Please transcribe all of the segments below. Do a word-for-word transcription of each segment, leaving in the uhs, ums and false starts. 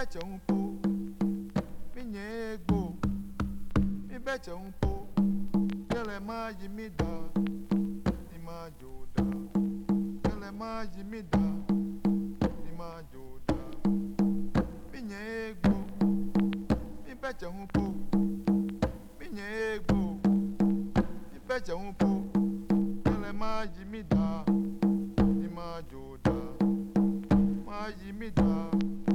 bete um pouco, me nego, me bete um pouco, ele é mais de me dar, de me ajudar, ele é mais de me dar, de me ajudar, me nego, me bete um pouco, me nego, me bete um pouco, ele é mais de me dar, de me ajudar, mais de me dar.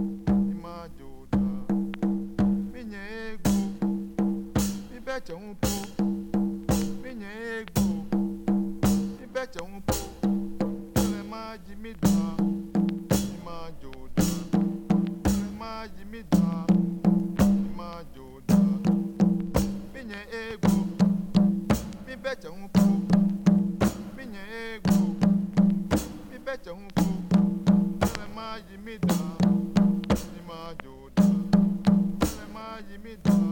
Bete um pouco, me nego, me bete um pouco, ele é mais de me dar, de me ajudar, ele é mais de me dar, de me ajudar, me nego, me bete um pouco, me nego, me bete um pouco, ele é mais de me dar, de me ajudar, ele é mais de me dar.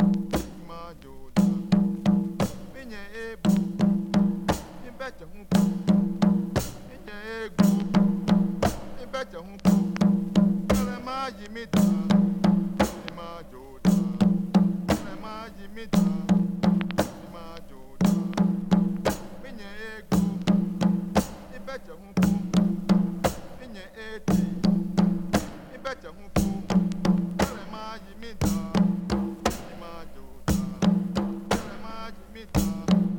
Me bete um pouco, me nego, me bete um pouco, ela é mais de me dar, de me ajudar, ela é mais de me dar, de me ajudar, me nego, me bete um pouco, me nego, me bete um pouco, ela é mais de me dar, de me ajudar, ela é mais de me dar.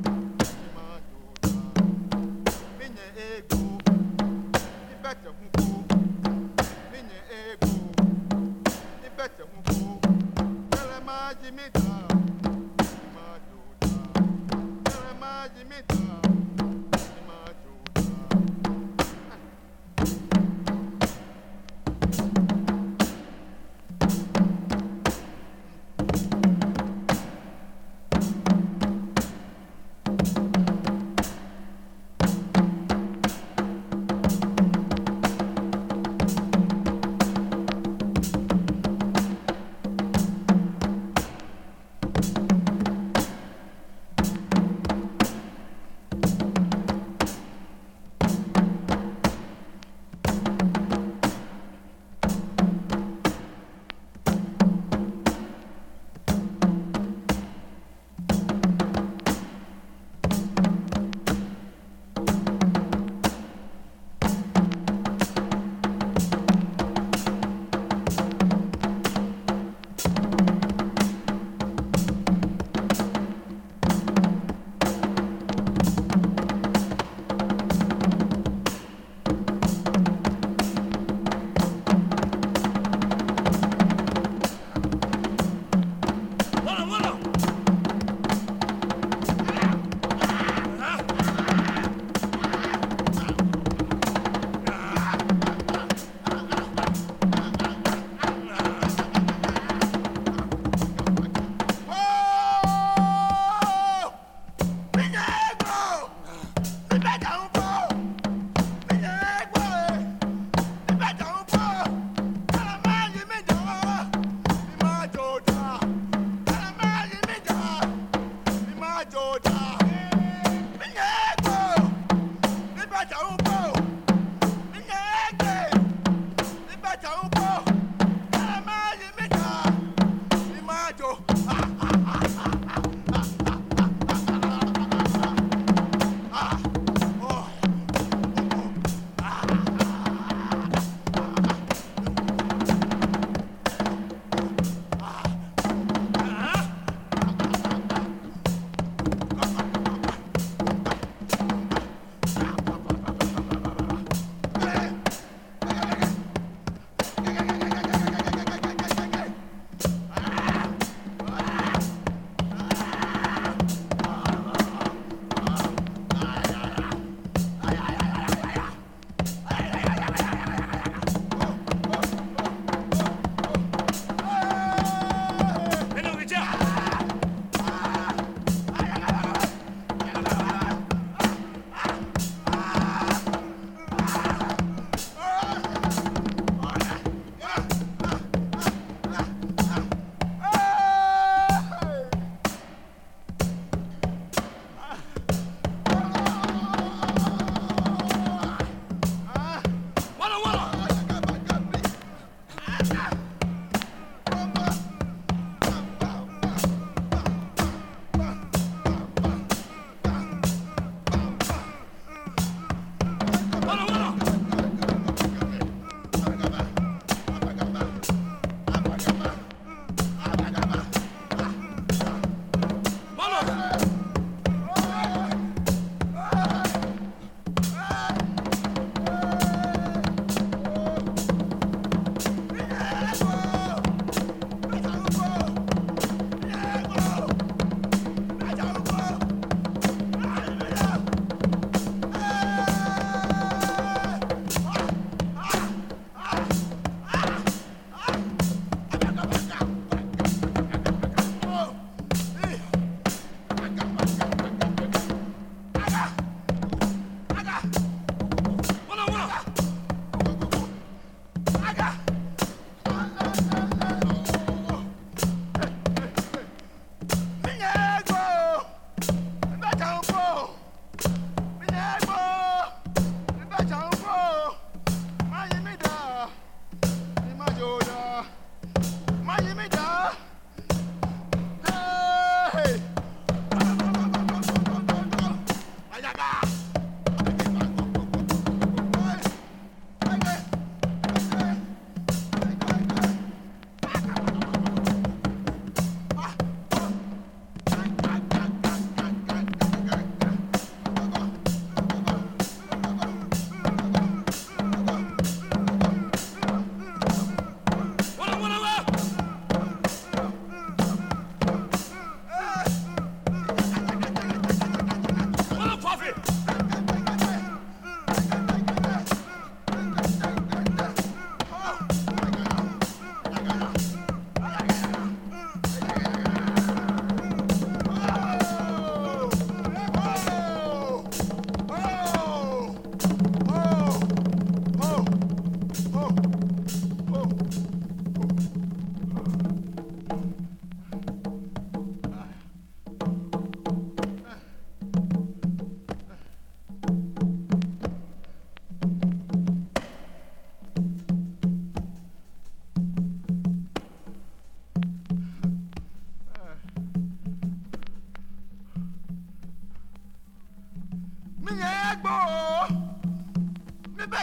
Ego, me bete um pouco, minha ego, me bete um pouco, ela é mais de me dar, de me ajudar, ela é mais de me dar, de me ajudar.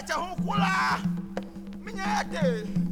bɛkyɛ ho kola menyɛ de